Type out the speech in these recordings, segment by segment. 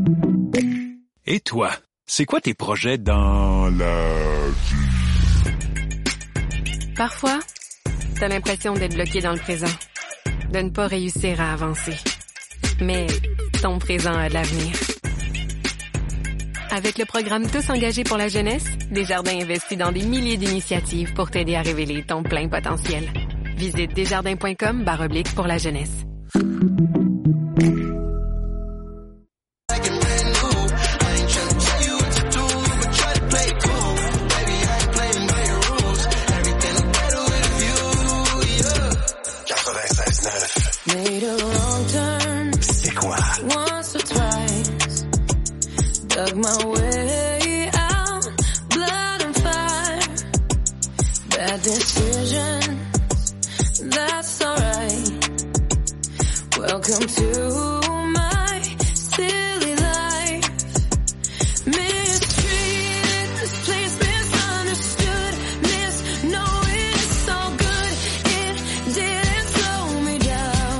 Et toi, c'est quoi tes projets dans la vie? Parfois, t'as l'impression d'être bloqué dans le présent, de ne pas réussir à avancer. Mais ton présent a de l'avenir. Avec le programme Tous engagés pour la jeunesse, Desjardins investit dans des milliers d'initiatives pour t'aider à révéler ton plein potentiel. Visite desjardins.com/pour la jeunesse. Made a wrong turn. C'est quoi? Once or twice. Dug my way out. Blood and fire. Bad decisions. That's alright. Welcome to my silly life. Mistreated. This place misunderstood. Knowing it's all good. It didn't slow me down.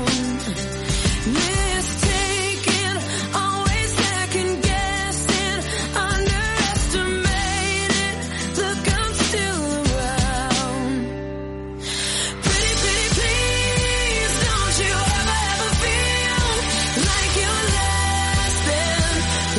Mistaken, always second guessing, underestimated. Look, I'm still around. Pretty, pretty, please, don't you ever feel like you're less than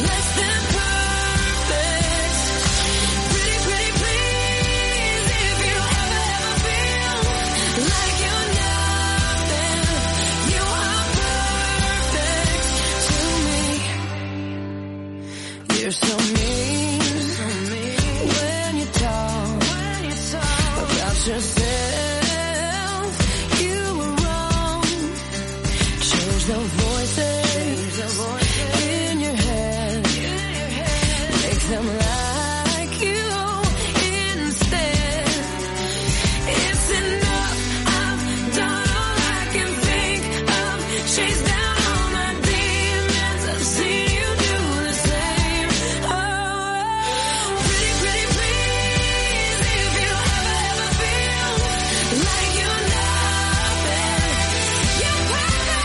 perfect. Pretty, pretty, please, if you ever feel like you're nothing, you are perfect to me. You're so mean when you talk about yourself. You were wrong. Change the voices in your head. Make them like you instead. It's enough. I've done all I can think of. Chase down all my demons. I've seen you do the same. Oh, pretty, pretty, please, if you ever feel like you're nothing, you're perfect.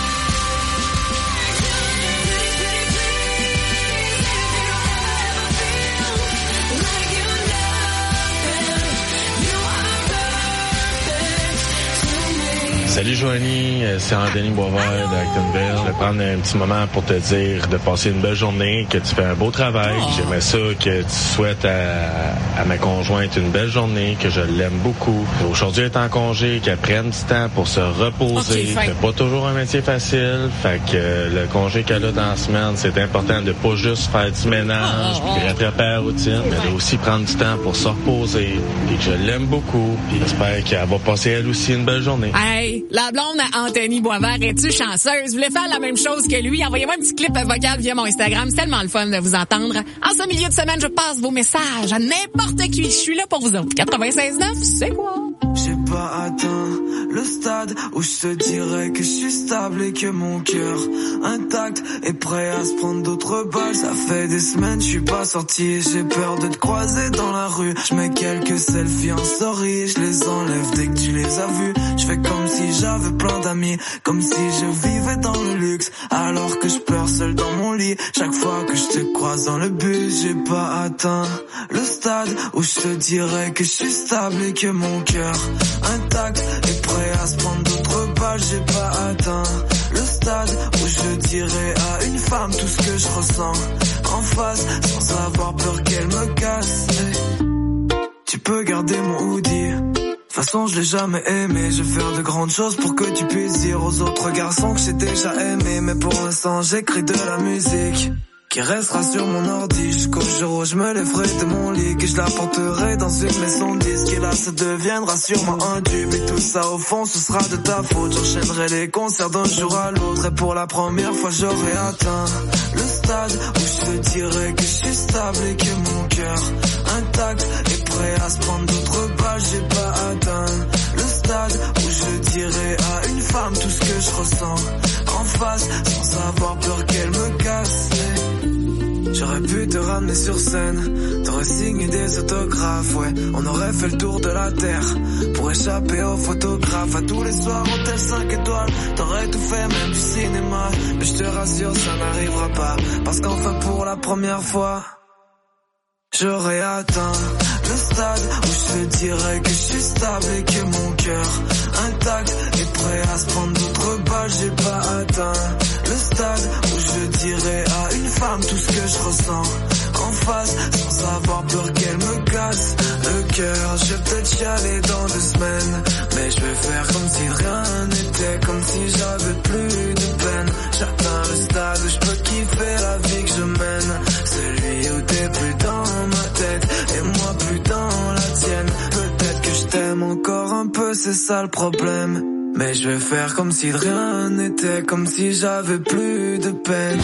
Pretty, pretty, please, if you ever feel like you're nothing, you are perfect to me. Salut Joanie, c'est Anthony Boisvert de Actonville. Je vais prendre un petit moment pour te dire de passer une belle journée, que tu fais un beau travail. J'aimerais ça que tu souhaites à ma conjointe une belle journée, que je l'aime beaucoup. Aujourd'hui, elle est en congé, qu'elle prenne du temps pour se reposer. C'est pas toujours un métier facile. Fait que le congé qu'elle a dans la semaine, c'est important de pas juste faire du ménage, puis rattraper la routine, mais de aussi prendre du temps pour se reposer. Puis que je l'aime beaucoup. Puis j'espère qu'elle va passer elle aussi une belle journée. Hey, la blonde à Anthony Boisvert, es-tu chanceuse? Vous voulez faire la même chose que lui? Envoyez-moi un petit clip vocal via mon Instagram. C'est tellement le fun de vous entendre. En ce milieu de semaine, je passe vos messages à n'importe qui. Je suis là pour vous autres. 96.9, c'est quoi? J'ai pas atteint le stade où je te dirais que je suis stable et que mon cœur intact est prêt à se prendre d'autres balles. Ça fait des semaines je suis pas sorti et j'ai peur de te croiser dans la rue. Je mets quelques selfies en story, je les enlève dès que tu les as vus. Je fais comme si j'avais plein d'amis, comme si je vivais dans le luxe, alors que je pleure seul dans mon lit. Chaque fois que je te croise dans le bus, j'ai pas atteint le stade où je te dirais que je suis stable et que mon cœur intact est prêt à se prendre d'autres balles. J'ai pas atteint le stade où je dirais à une femme tout ce que je ressens en face, sans avoir peur qu'elle me casse. Tu peux garder mon hoodie, de toute façon je l'ai jamais aimé. Je vais faire de grandes choses pour que tu puisses dire aux autres garçons que j'ai déjà aimé. Mais pour l'instant j'écris de la musique qui restera sur mon ordi jusqu'au jour où je me lèverai de mon lit, que je la porterai dans une maison de disques. Et là ça deviendra sûrement un tube, et tout ça au fond ce sera de ta faute. J'enchaînerai les concerts d'un jour à l'autre, et pour la première fois j'aurai atteint le stade où je te dirais que je suis stable et que mon cœur intact est prêt à se prendre d'autres balles. J'ai pas atteint le stade où je dirais à une femme tout ce que je ressens en face, sans avoir peur qu'elle me casse. J'aurais pu pu te ramener sur scène. T'aurais signé des autographes, ouais. On aurait fait le tour de la terre pour échapper aux photographes. À tous les soirs, hôtel 5 étoiles. T'aurais tout fait, même du cinéma. Mais je te rassure, ça n'arrivera pas. Parce qu'enfin pour la première fois, j'aurais atteint le stade où je te dirais que je suis stable et que mon cœur intact est prêt à se prendre d'autres balles. J'ai pas atteint le stade où je dirais à une femme tout ce que je ressens en face, sans avoir peur qu'elle me casse le cœur. Je vais peut-être chialer dans 2 semaines, mais je vais faire comme si rien n'était, comme si j'avais plus de peine. J'atteins le stade où je peux kiffer la vie que je mène, celui où t'es plus dans ma tête et moi plus dans la tienne. Peut-être que je t'aime encore un peu, c'est ça le problème, mais je vais faire comme si de rien n'était, comme si j'avais plus de peine.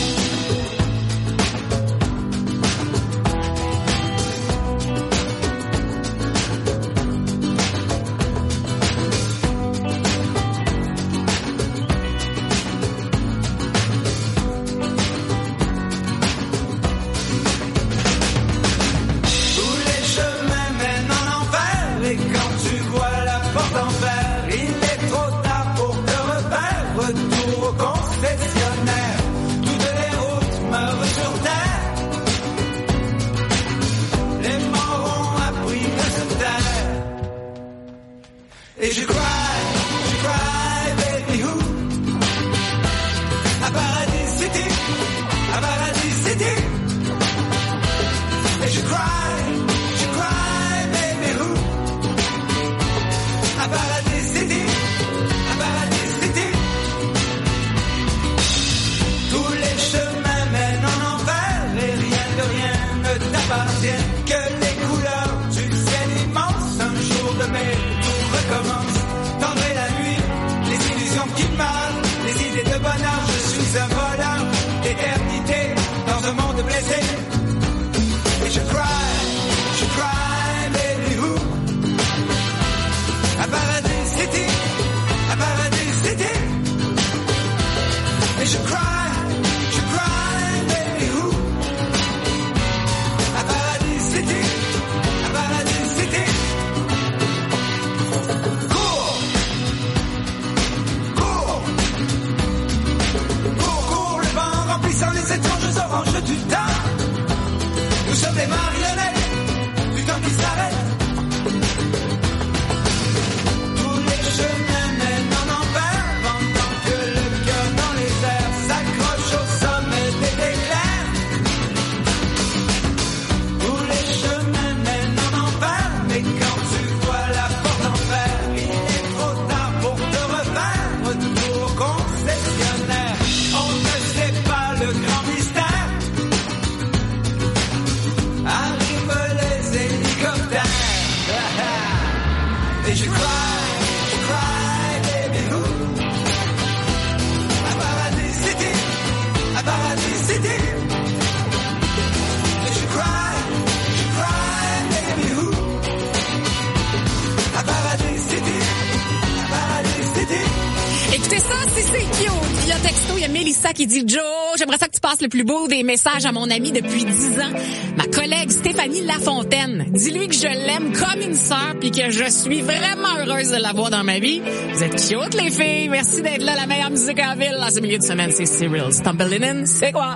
Qui dit Joe, j'aimerais ça que tu passes le plus beau des messages à mon ami depuis 10 ans, ma collègue Stéphanie Lafontaine. Dis-lui que je l'aime comme une sœur puis que je suis vraiment heureuse de l'avoir dans ma vie. Vous êtes cute les filles, merci d'être là, la meilleure musique en ville. En ce milieu de semaine, c'est Cyril Stumbling In, c'est quoi?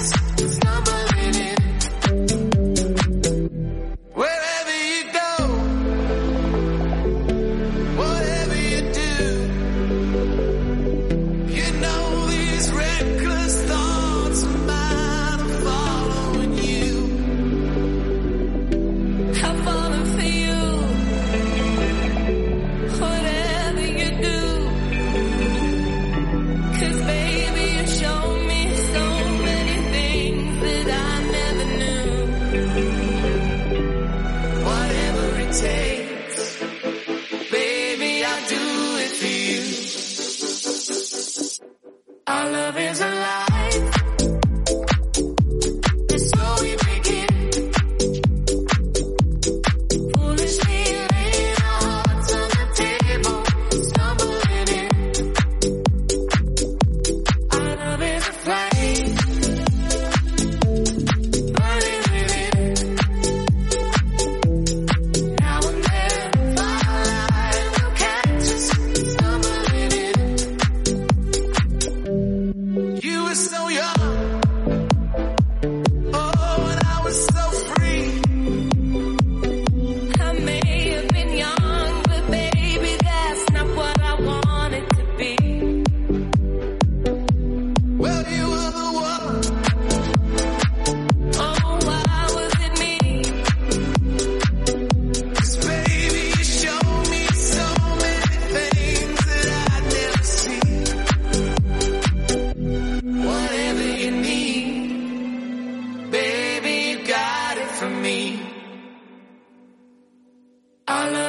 Wherever you go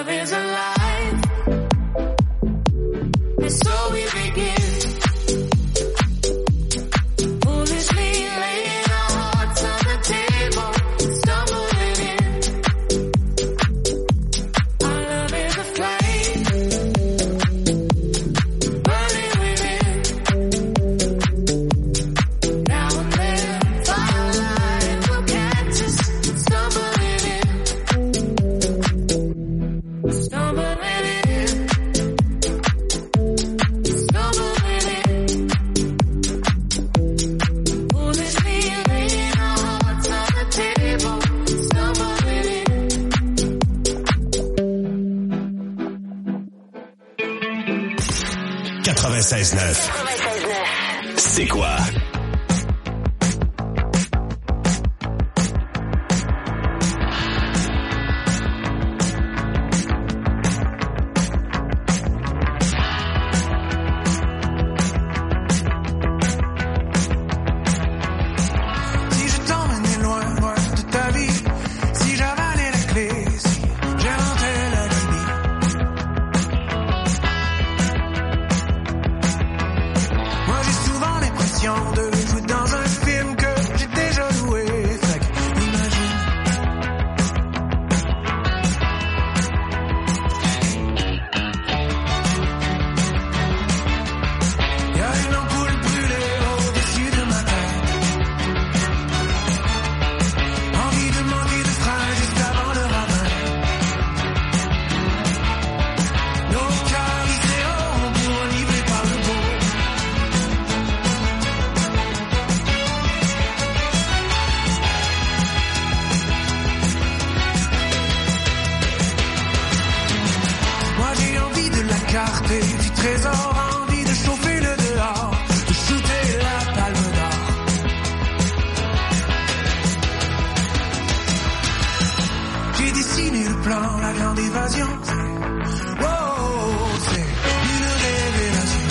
love is alive. And so we begin. Foolishly laying our hearts on the table, stumbling in. Our love is a flame, burning within. Now and then, firelight will catch us, stumbling in. Stumbling in. Stumbling in. Foolishly laying our hearts on the table, stumbling in. 96.9. C'est quoi? Si je t'emmenais loin, loin de ta vie, si j'avalais la clé, si j'inventais la Libye. Moi j'ai souvent l'impression de jouer dans un film que j'ai déjà loué. Fait que imagine. Y'a une ampoule brûlée au-dessus de ma tête. Envie de manquer de frein juste avant le ravin. Nos cœurs lycéens pour enivrer par le beau. Moi j'ai envie de la carte et du trésor, envie de chauffer le dehors, de shooter la palme d'or. J'ai dessiné le plan, la grande évasion. Wow, c'est une révélation.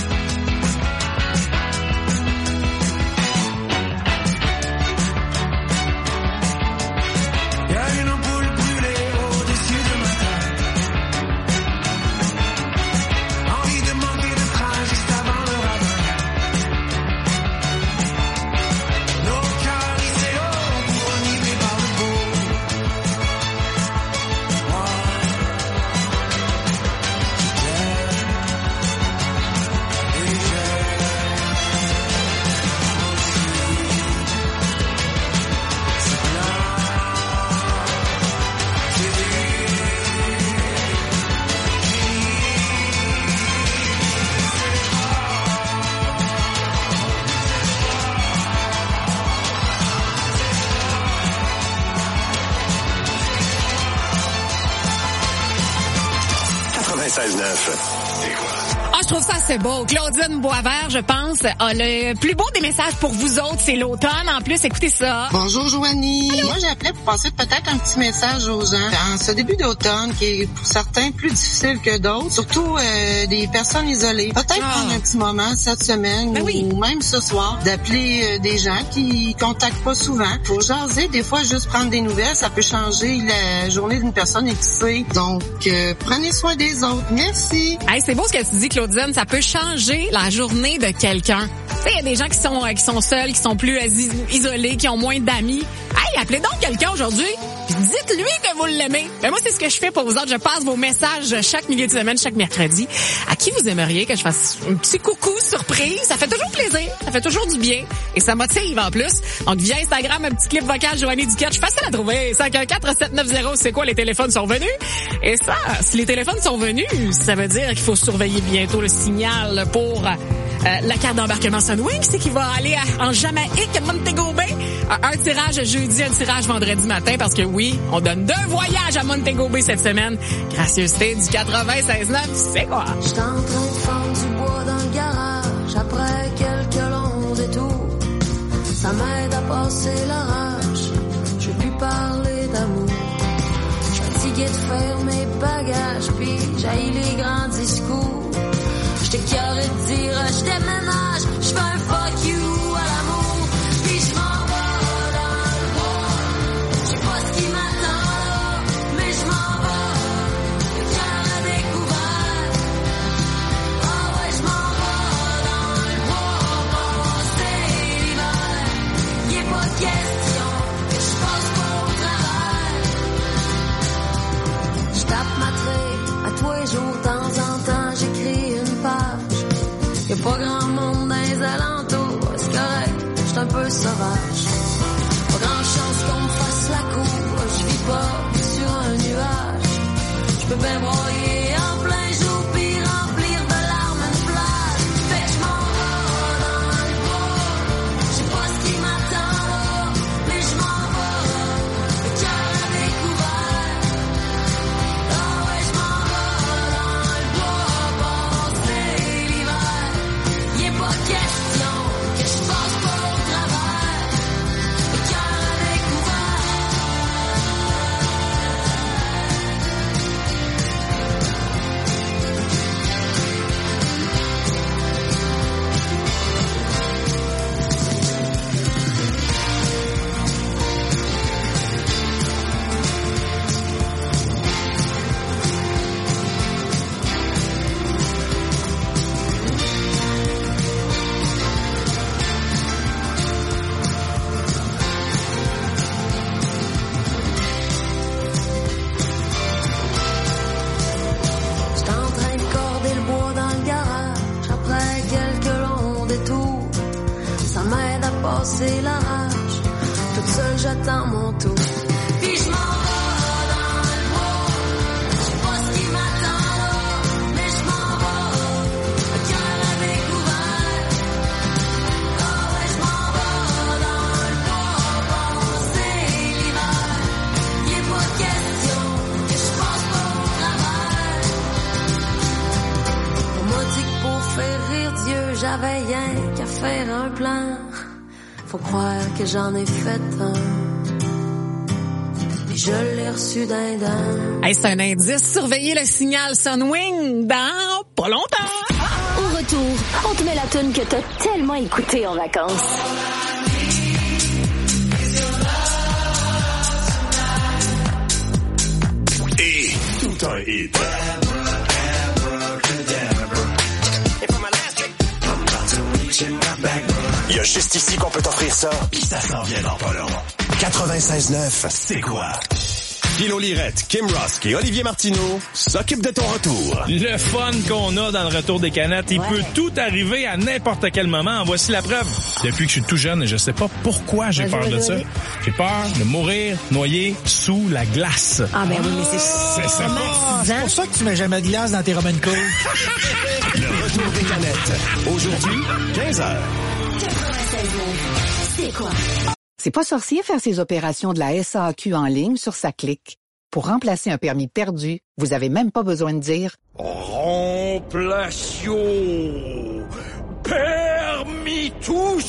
Y'a une ampoule brûlée au-dessus de ma tête. Envie de manquer de train juste avant le ravin. Nos cœurs lycéens pour enivrer par le beau. Moi, j'aime et j'aime. C'est plein, c'est Ah, je trouve ça assez beau. Claudine Boisvert, je pense, a le plus beau des messages pour vous autres. C'est l'automne. En plus, écoutez ça. Bonjour Joanie. Moi j'appelais pour passer peut-être un petit message aux gens. En ce début d'automne qui est pour certains plus difficile que d'autres, surtout des personnes isolées. Peut-être prendre un petit moment cette semaine ou même ce soir d'appeler des gens qui contactent pas souvent pour jaser. Des fois juste prendre des nouvelles, ça peut changer la journée d'une personne épicée. Donc prenez soin des autres. Merci. Hey, c'est beau ce que tu dis, Claudine. Ça peut changer la journée de quelqu'un. Tu sais, il y a des gens qui sont seuls, qui sont plus isolés, qui ont moins d'amis. Hey, appelez donc quelqu'un aujourd'hui. Dites-lui que vous l'aimez. Ben moi, c'est ce que je fais pour vous autres. Je passe vos messages chaque milieu de semaine, chaque mercredi. À qui vous aimeriez que je fasse un petit coucou surprise? Ça fait toujours plaisir. Ça fait toujours du bien. Et ça motive en plus. Donc, via Instagram, un petit clip vocal, Joanie Duquette. Facile à trouver. 514-790, c'est quoi? Les téléphones sont venus. Et ça, si les téléphones sont venus, ça veut dire qu'il faut surveiller bientôt le signal pour la carte d'embarquement Sunwing. C'est qu'il va aller en Jamaïque, à Montego Bay. Un tirage jeudi, un tirage vendredi matin. Parce que oui, on donne 2 voyages à Montego Bay cette semaine. Gracieuseté du 96.9, c'est quoi? J'étais en train de fendre du bois dans le garage après quelques longs détours. Ça m'aide à passer l'orage. Je veux plus parler d'amour. J'suis fatigué de faire mes bagages, puis j'haïs les grands discours. J'étais carré de dire je déménage, j'fais un fuck you à l'amour. Puis j'm'en vais dans le bois. J'sais pas ce qui m'attend là, mais j'm'en vais. sauvage. Pas grand chance qu'on me fasse la cour, je vis pas sur un nuage. Je peux bien broyer en plein jour puis remplir de larmes une plage. Fait que je m'en vais dans le bois, je sais pas ce qui m'attend là, mais je m'en vais, le cœur à découvert. Ah ouais, je m'en vais dans le bois, passer l'hiver. Y est pas question que je passe pas au travers, le cœur à découvert. J'étais en train de corder le bois dans le garage. Après quelques longs détours, ça m'aide à passer la rage. Toute seule j'attends mon tour. Puis je m'en vais dans le bois, je sais pas ce qui m'attend là, mais je m'en vais, le cœur à découvert. Ah ouais, je m'en vais dans le bois, passer l'hiver. Y est pas question que je passe pas au travers. On m'a dit que pour faire rire Dieu, j'avais rien qu'à faire un plan. Faut croire que j'en ai fait un, et je l'ai reçu d'un d'un. Hey, c'est un indice. Surveillez le signal Sunwing dans pas longtemps. Au retour, on te met la toune que t'as tellement écoutée en vacances. Et tout un hit. Il y a juste ici qu'on peut t'offrir ça. Puis ça s'en vient dans pas long. 96.9, c'est quoi? Philo Lirette, Kim Rusk et Olivier Martineau s'occupent de ton retour. Le fun qu'on a dans le retour des canettes, il peut tout arriver à n'importe quel moment. Voici la preuve. Depuis que je suis tout jeune, je sais pas pourquoi j'ai peur de ça. J'ai peur de mourir noyé sous la glace. Ah ben oui, mais c'est ça. C'est pour ça que tu mets jamais de glace dans tes Roman Cove. Le retour des canettes. Aujourd'hui, 15h. C'est quoi? C'est pas sorcier faire ses opérations de la SAQ en ligne sur sa clique. Pour remplacer un permis perdu, vous avez même pas besoin de dire « Remplation permis tous ».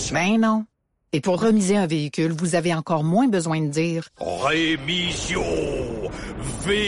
Ben non. Et pour remiser un véhicule, vous avez encore moins besoin de dire « Rémission véhiculo ».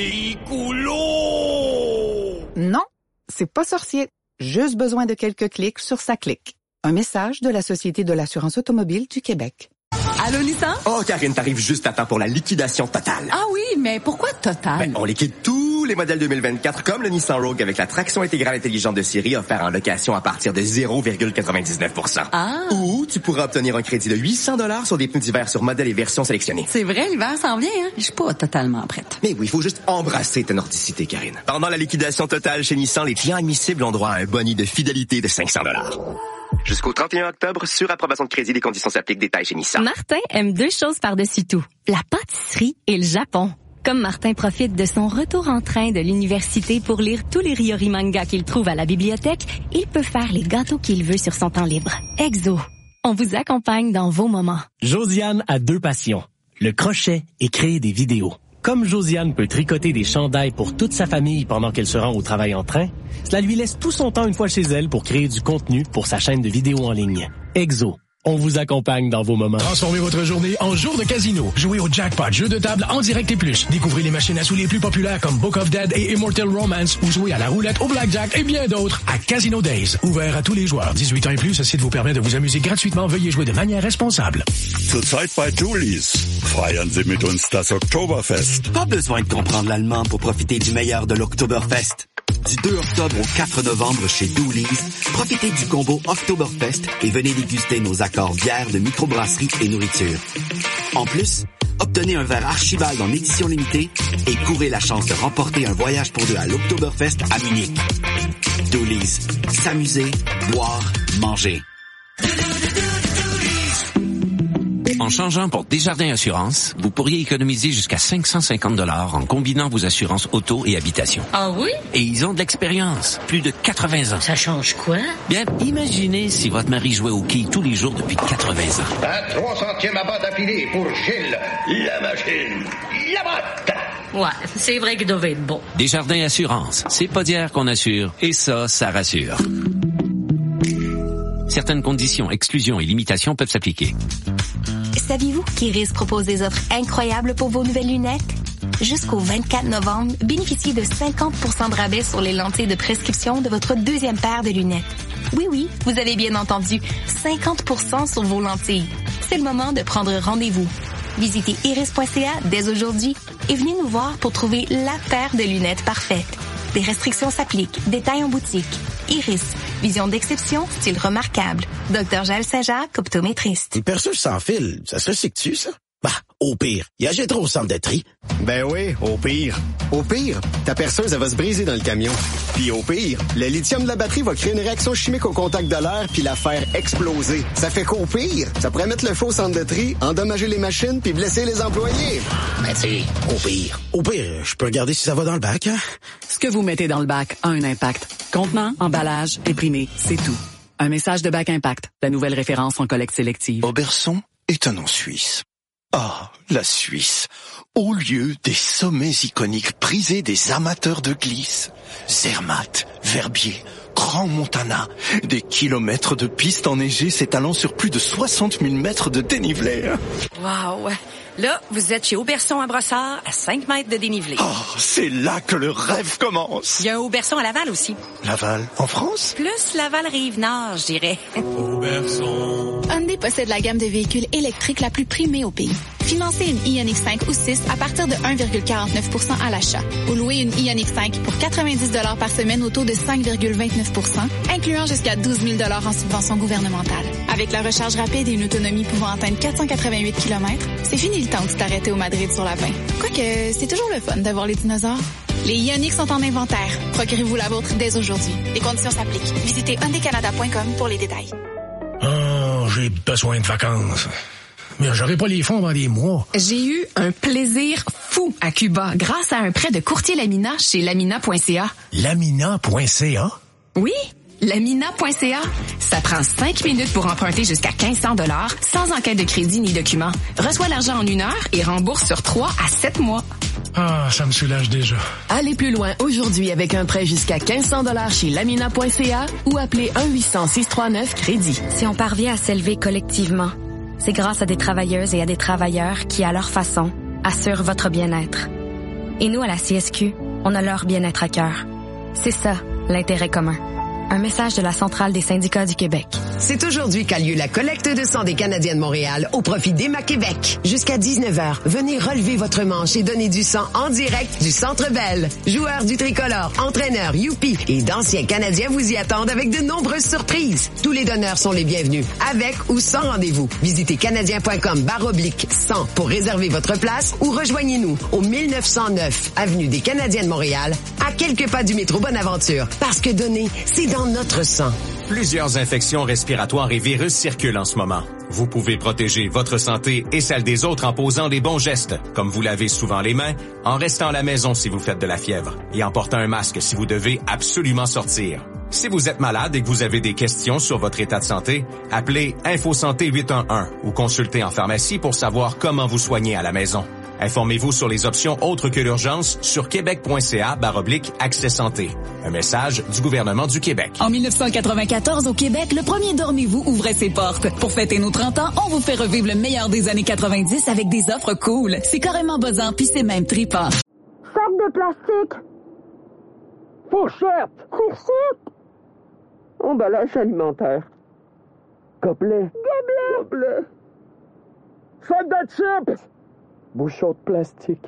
Non, c'est pas sorcier. Juste besoin de quelques clics sur sa clique. Un message de la Société de l'assurance automobile du Québec. Allô, Nissan? Oh, Karine, t'arrives juste à temps pour la liquidation totale. Ah oui, mais pourquoi totale? Ben, on liquide tous les modèles 2024, comme le Nissan Rogue avec la traction intégrale intelligente de série offert en location à partir de 0,99%. Ah! Ou tu pourras obtenir un crédit de 800$ sur des pneus d'hiver sur modèles et versions sélectionnées. C'est vrai, l'hiver s'en vient, hein? Je suis pas totalement prête. Mais oui, il faut juste embrasser ta nordicité, Karine. Pendant la liquidation totale chez Nissan, les clients admissibles ont droit à un boni de fidélité de 500$. Jusqu'au 31 octobre, sur approbation de crédit, les conditions s'appliquent. Détails chez Nissan. Martin aime deux choses par-dessus tout, la pâtisserie et le Japon. Comme Martin profite de son retour en train de l'université pour lire tous les Ryori mangas qu'il trouve à la bibliothèque, il peut faire les gâteaux qu'il veut sur son temps libre. Exo, on vous accompagne dans vos moments. Josiane a deux passions, le crochet et créer des vidéos. Comme Josiane peut tricoter des chandails pour toute sa famille pendant qu'elle se rend au travail en train, cela lui laisse tout son temps une fois chez elle pour créer du contenu pour sa chaîne de vidéos en ligne. Exo. On vous accompagne dans vos moments. Transformez votre journée en jour de casino. Jouez au jackpot, jeu de table en direct et plus. Découvrez les machines à sous les plus populaires comme Book of Dead et Immortal Romance ou jouez à la roulette, au blackjack et bien d'autres à Casino Days. Ouvert à tous les joueurs. 18 ans et plus, ce site vous permet de vous amuser gratuitement. Veuillez jouer de manière responsable. Zurzeit bei Julis. Feiern Sie mit uns das Oktoberfest. Pas besoin de comprendre l'allemand pour profiter du meilleur de l'Oktoberfest. Du 2 octobre au 4 novembre chez Dooley's, profitez du combo Oktoberfest et venez déguster nos accords bières de microbrasserie et nourriture. En plus, obtenez un verre Archibald en édition limitée et courez la chance de remporter un voyage pour deux à l'Oktoberfest à Munich. Dooley's, s'amuser, boire, manger. En changeant pour Desjardins Assurance, vous pourriez économiser jusqu'à 550 $ en combinant vos assurances auto et habitation. Ah oui? Et ils ont de l'expérience, plus de 80 ans. Ça change quoi? Bien, imaginez si votre mari jouait au quai tous les jours depuis 80 ans. À 3 centièmes à batte affilée pour Gilles, la machine, la batte. Ouais, c'est vrai qu'il devait être bon. Desjardins Assurance, c'est pas d'hier qu'on assure, et ça rassure. Certaines conditions, exclusions et limitations peuvent s'appliquer. Saviez-vous qu'Iris propose des offres incroyables pour vos nouvelles lunettes? Jusqu'au 24 novembre, bénéficiez de 50% de rabais sur les lentilles de prescription de votre deuxième paire de lunettes. Oui, vous avez bien entendu, 50% sur vos lentilles. C'est le moment de prendre rendez-vous. Visitez iris.ca dès aujourd'hui et venez nous voir pour trouver la paire de lunettes parfaite. Des restrictions s'appliquent. Détails en boutique. Iris. Vision d'exception, style remarquable. Dr. Jaël Saint-Jacques, optométriste. Une perceuse sans fil, ça se recycle-tu, ça? Bah, au pire, il y a trop au centre de tri. Ben oui, au pire. Au pire, ta perceuse, elle va se briser dans le camion. Puis au pire, le lithium de la batterie va créer une réaction chimique au contact de l'air puis la faire exploser. Ça fait qu'au pire, ça pourrait mettre le feu au centre de tri, endommager les machines puis blesser les employés. Ben tu sais, au pire, je peux regarder si ça va dans le bac, hein? Ce que vous mettez dans le bac a un impact. Contenant, emballage, imprimé, c'est tout. Un message de Bac Impact, la nouvelle référence en collecte sélective. Auberson est un nom suisse. Ah, la Suisse, au lieu des sommets iconiques prisés des amateurs de glisse. Zermatt, Verbier, Grand Montana, des kilomètres de pistes enneigées s'étalant sur plus de 60 000 mètres de dénivelé. Wow! Là, vous êtes chez Auberson à Brossard, à 5 mètres de dénivelé. Oh, c'est là que le rêve commence. Il y a un Auberson à Laval aussi. Laval, en France? Plus Laval-Rive-Nord, je dirais. Auberson. Hyundai possède la gamme de véhicules électriques la plus primée au pays. Financez une Ioniq 5 ou 6 à partir de 1,49% à l'achat. Ou louez une Ioniq 5 pour 90 $ par semaine au taux de 5,29%, incluant jusqu'à 12 000 $ en subvention gouvernementale. Avec la recharge rapide et une autonomie pouvant atteindre 488 km, c'est fini le temps de t'arrêter au Madrid sur la 20. Quoique, c'est toujours le fun d'avoir les dinosaures. Les Ioniq sont en inventaire. Procurez-vous la vôtre dès aujourd'hui. Les conditions s'appliquent. Visitez hyundaicanada.com pour les détails. Oh, j'ai besoin de vacances. Mais j'aurai pas les fonds dans des mois. J'ai eu un plaisir fou à Cuba grâce à un prêt de courtier Lamina chez lamina.ca. Lamina.ca? Oui, lamina.ca. Ça prend 5 minutes pour emprunter jusqu'à 1500 $ sans enquête de crédit ni document. Reçois l'argent en 1 heure et rembourse sur 3 à 7 mois. Ah, ça me soulage déjà. Allez plus loin aujourd'hui avec un prêt jusqu'à 1500 $ chez lamina.ca ou appelez 1-800-639-crédit. Si on parvient à s'élever collectivement, c'est grâce à des travailleuses et à des travailleurs qui, à leur façon, assurent votre bien-être. Et nous, à la CSQ, on a leur bien-être à cœur. C'est ça, l'intérêt commun. Un message de la Centrale des syndicats du Québec. C'est aujourd'hui qu'a lieu la collecte de sang des Canadiens de Montréal au profit d'Emma Québec. Jusqu'à 19h, venez relever votre manche et donner du sang en direct du Centre Bell. Joueurs du tricolore, entraîneurs, youpi et d'anciens Canadiens vous y attendent avec de nombreuses surprises. Tous les donneurs sont les bienvenus, avec ou sans rendez-vous. Visitez canadien.com/100 pour réserver votre place ou rejoignez-nous au 1909 Avenue des Canadiens de Montréal, à quelques pas du métro Bonaventure. Parce que donner, c'est dans notre sang. Plusieurs infections respiratoires et virus circulent en ce moment. Vous pouvez protéger votre santé et celle des autres en posant les bons gestes, comme vous lavez souvent les mains, en restant à la maison si vous faites de la fièvre et en portant un masque si vous devez absolument sortir. Si vous êtes malade et que vous avez des questions sur votre état de santé, appelez InfoSanté 811 ou consultez en pharmacie pour savoir comment vous soigner à la maison. Informez-vous sur les options autres que l'urgence sur québec.ca/accès santé. Un message du gouvernement du Québec. En 1994, au Québec, le premier Dormez-vous ouvrait ses portes. Pour fêter nos 30 ans, on vous fait revivre le meilleur des années 90 avec des offres cool. C'est carrément buzzant, puis c'est même trippant. Sac de plastique. Fourchette. Fourchette. Emballage alimentaire. Gobelet. Gobelet. Sac de chips. Bouchon de plastique.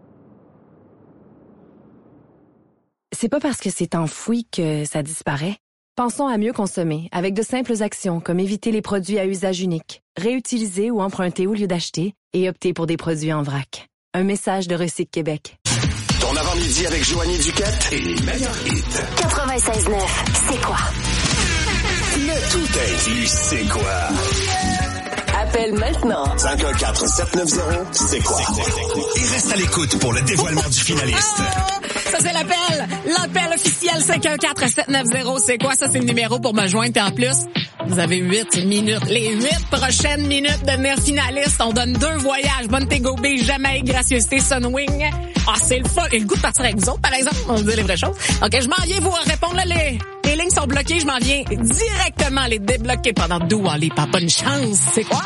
C'est pas parce que c'est enfoui que ça disparaît. Pensons à mieux consommer avec de simples actions comme éviter les produits à usage unique, réutiliser ou emprunter au lieu d'acheter et opter pour des produits en vrac. Un message de Recyc Québec. Ton avant-midi avec Joanie Duquette et les meilleurs hits. 96.9, c'est quoi? Le tout inclus, c'est quoi? Appelle maintenant. 514-790, c'est quoi? Et reste à l'écoute pour le dévoilement du finaliste. Ça, c'est l'appel officiel 514-790, c'est quoi? Ça, c'est le numéro pour me joindre. Puis en plus, vous avez 8 minutes. Les 8 prochaines minutes de devenir finaliste. On donne 2 voyages. Montego Bay, Jamaïque, Gracieuseté, Sunwing. Ah, c'est le fun. Et le goût de partir avec vous autres, par exemple. On vous dit les vraies choses. OK, je m'en viens vous répondre. Là, les lignes sont bloquées. Je m'en viens directement les débloquer pendant Dua Lipa. Bonne chance. C'est quoi?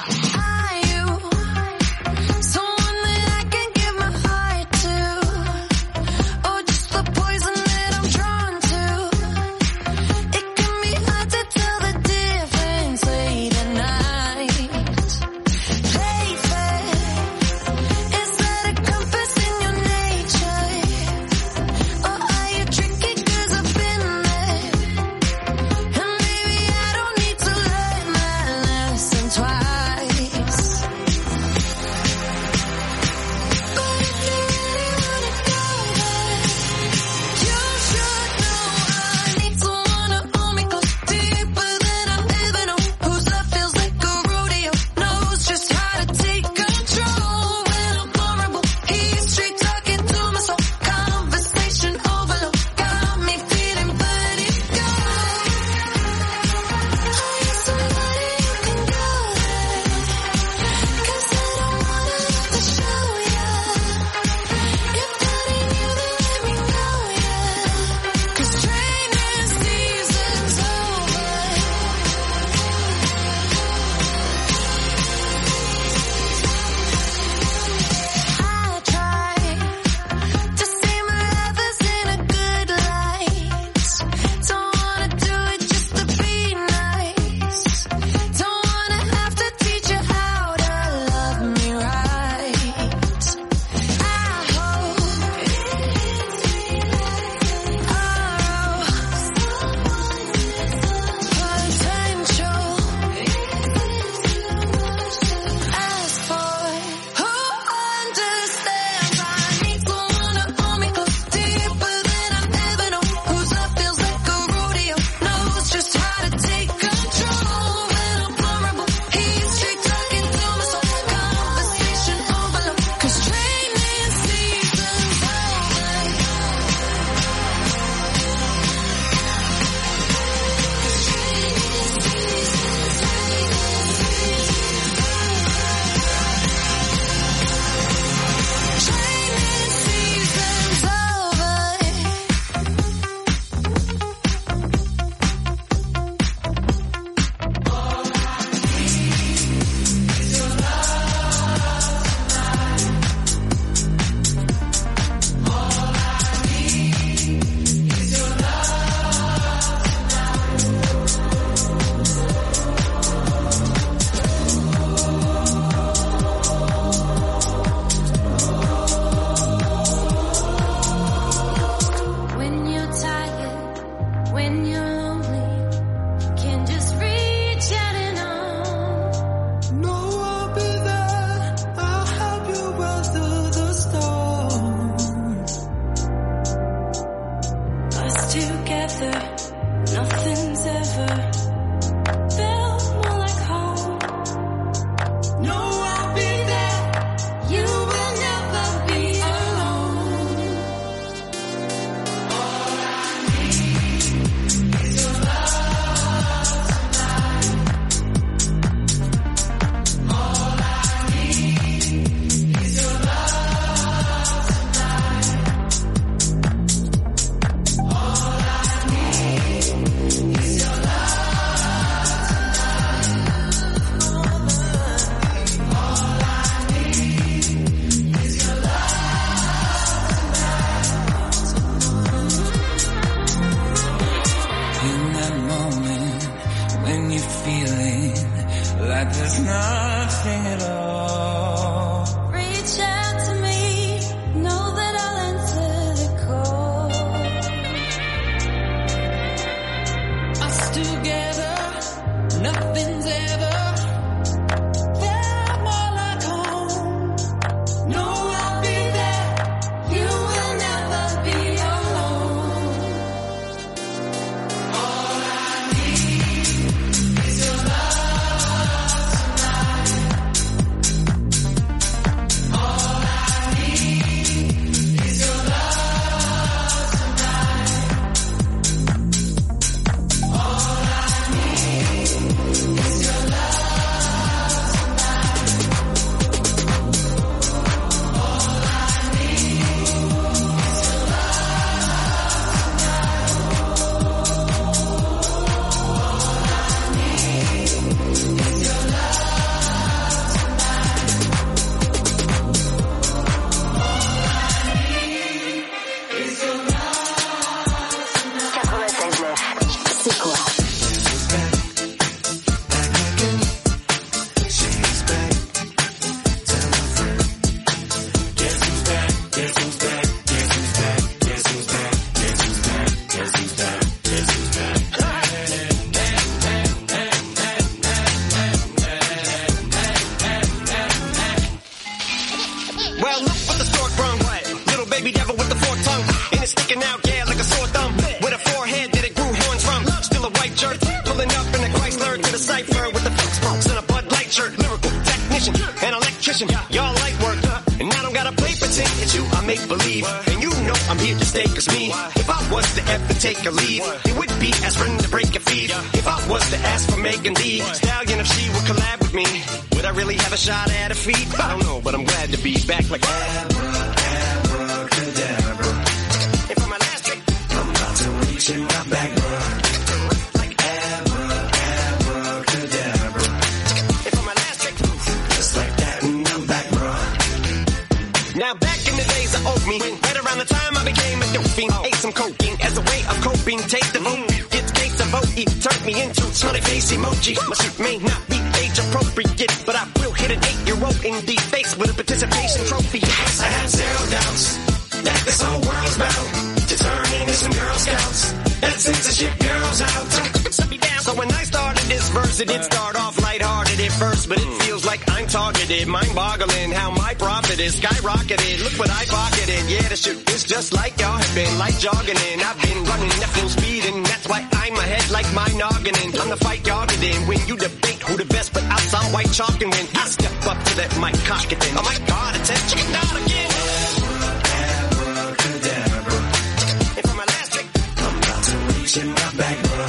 devil with the forked tongue. And it's sticking out, yeah, like a sore thumb. With a forehead that it grew horns from. Still a white jerk, pulling up in a Chrysler to the cipher with the fuck smokes and a Bud Light shirt. Lyrical technician, an electrician, y'all light work. And I don't gotta play pretend, it's you I make believe. And you know I'm here to stay, cause me, if I was to ever take a leave, it would be aspirin to break a feed. If I was to ask for Megan Thee Stallion, if she would collab with me, would I really have a shot at a feat? I don't know, but I'm glad to be back like abracadabra. And for my last trick, I'm about to reach in my back, like abracadabra. And for my last trick, just like that, and I'm back, bro. Now back in the days I owed me, right around the time I became a dope fiend, ate some cocaine as a way of coping, take the vote, get case of OE, turned me into smiley face emoji. My suit may not be age appropriate, but I will hit an 8-year-old in the face with a participation trophy. Yes, I have zero doubts that this whole world's bound to turn into some Girl Scouts and censorship girls out. So when I started this verse, it did start off lighthearted at first, but it feels like I'm targeted, mind-boggling how my profit is skyrocketed. Look what I pocketed, yeah, the shit is just like y'all have been, like jogging in. I've been running at full speed, and that's why I'm ahead like my noggin in. I'm the fight y'all get in when you debate who the best, but I'll some white chalk and win. I step up to that mic, cock it in. Oh my God, it's a chicken dot again. Abracadabra. And for my last trick, I'm about to reach in my back, bro.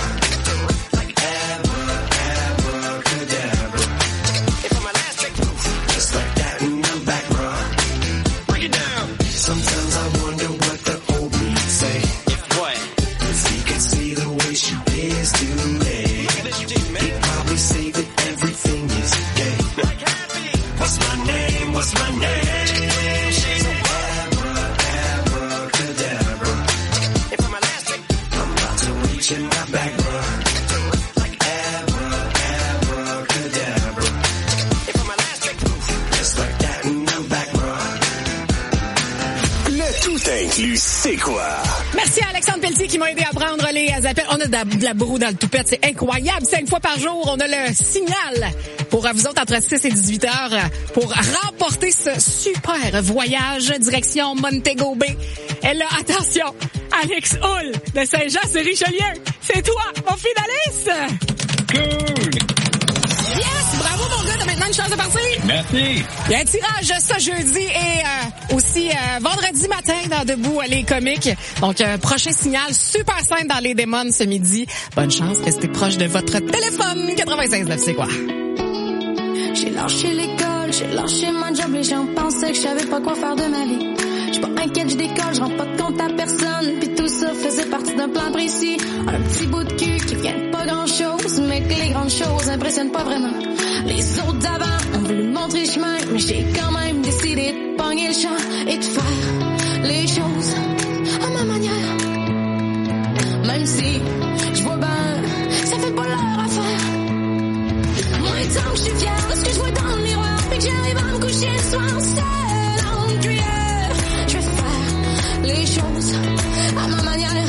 Sometimes I wonder what the old me say. If what? If he could see the way she is today, he'd probably say that everything is gay. Like happy. What's my name? What's my name? She's abracadabra. And for my last trick, I'm about to reach in my back, bro. Like abracadabra. And for my last trick, just like that, and I'm back, bro. Tout inclus, c'est quoi? Merci à Alexandre Pelletier qui m'a aidé à prendre les appels. On a de la broue dans le toupette, c'est incroyable. 5 fois par jour, on a le signal pour vous autres entre 6 et 18 heures pour remporter ce super voyage direction Montego Bay. Et là, attention, Alex Hull de Saint-Jean-sur-Richelieu, c'est toi, mon finaliste! Cool! Yes! Bravo, mon gars, t'as maintenant une chance de partir. Merci. Il y a un tirage ce jeudi et aussi vendredi matin dans Debout les comiques. Donc, prochain signal super simple dans les démons ce midi. Bonne chance, restez proche de votre téléphone. 96.9, c'est quoi? J'ai lâché l'école, j'ai lâché mon job, les gens pensaient que je savais pas quoi faire de ma vie. J'suis pas inquiète, je décolle, je rends pas de compte à personne. Pis tout ça faisait partie d'un plan précis. Un petit bout de cul qui vient de pas grand chose, mais que les grandes choses impressionnent pas vraiment. Les autres d'avant ont voulu me montrer le chemin, mais j'ai quand même décidé de pogner le champ et de faire les choses à ma manière. Même si je vois ben, ça fait pas leur affaire. Moi, tant que je suis fière de ce que je vois dans le miroir, puis que j'arrive à me coucher le soir seul en cuillère, je vais faire les choses à ma manière.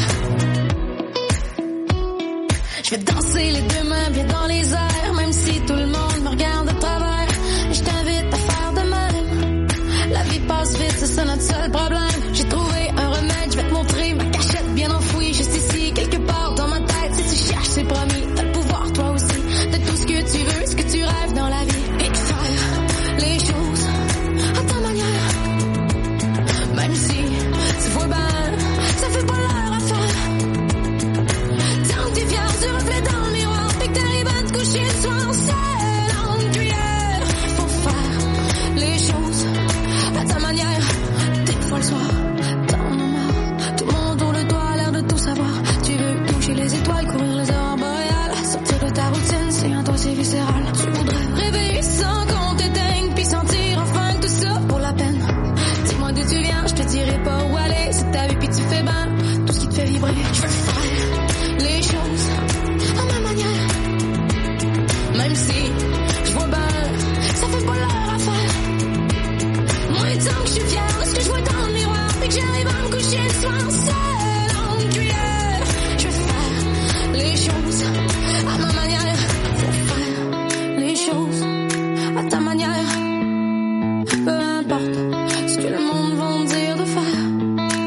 Je vais danser les deux mains bien dans les airs, même si tout le monde me regarde de travers. Je t'invite à faire de même. La vie passe vite, c'est ça notre seul problème. J'ai trouvé un remède, je vais te montrer ma cachette bien enfouie, juste ici, quelque part dans ma tête. Si tu cherches, c'est promis, t'as le pouvoir toi aussi de tout ce que tu veux, ce que tu rêves dans la vie, et de faire les choses à ta manière. Même si tu vois ben, ça fait pas leur affaire. Tant que t'es fier du reflet dans le miroir, puis que t'arrives à te coucher le soir seul en cuillère, faut faire les choses à ta manière. Des fois le soir, t'en as marre, tout le monde tourne le doigt, l'air de tout savoir. Tu veux toucher les étoiles, courir les aurores boréales, sortir de ta routine, c'est un toi c'est viscéral. Tu voudrais rêver sans qu'on t'éteigne, puis sentir enfin que tout ça pour la peine. Dis-moi d'où tu viens, je te dirai pas où aller. C'est ta vie puis tu fais ben tout ce qui te fait vibrer. Je veux faire les choses à ma manière. Même si je vois ben, ça fait pas leur affaire. Moi tant que je suis fière de ce que je vois dans le miroir, puis que j'arrive à me coucher le soir seul en cuillère, je vais faire les choses à ma manière. Faut faire les choses à ta manière. Peu importe ce que le monde va me dire de faire.